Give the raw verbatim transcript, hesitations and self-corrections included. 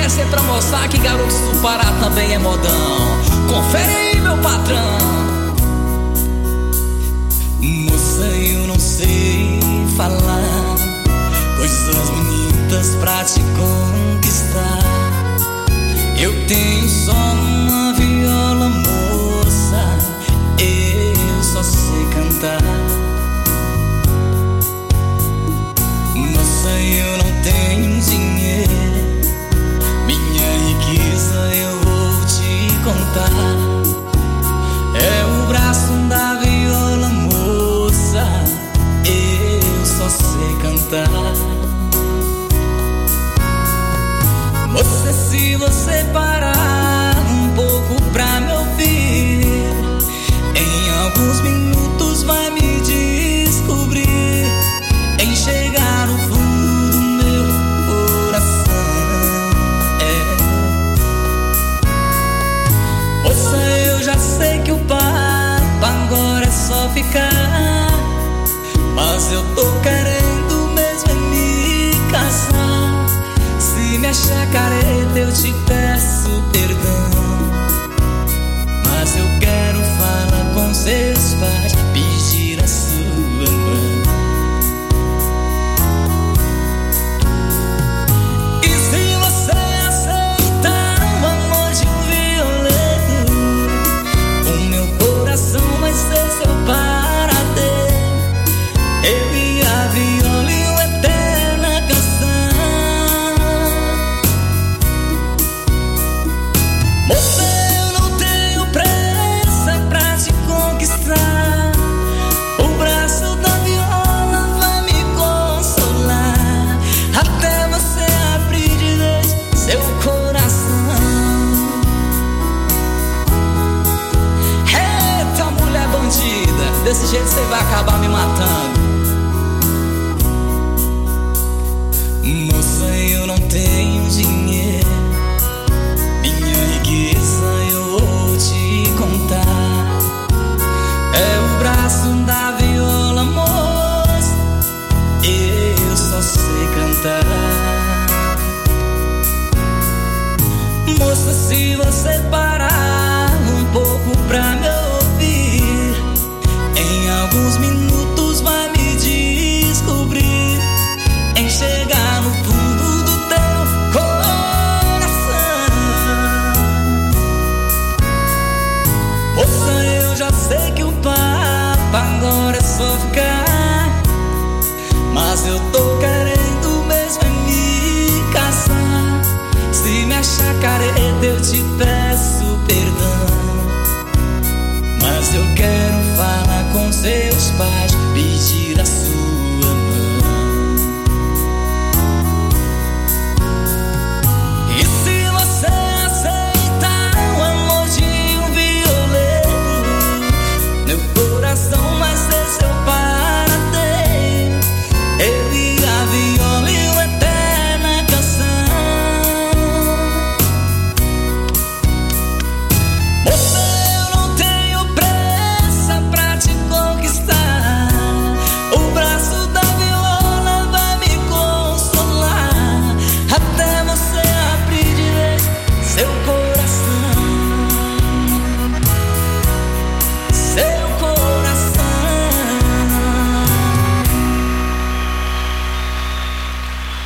aquece pra mostrar que garotos do Pará também é modão. Confere aí, meu patrão. Moça, eu não sei falar coisas bonitas pra te conquistar. Eu tenho só uma viola, moça, eu só sei cantar. Moça, eu não tenho dinheiro, minha riqueza eu vou te contar. É o braço da viola, moça, eu só sei cantar. Moça, se você parar um pouco pra me ouvir, em alguns minutos vai me descobrir, enxergar no fundo do meu coração. É. Moça, eu já sei que o papo agora é só ficar, mas eu tô querendo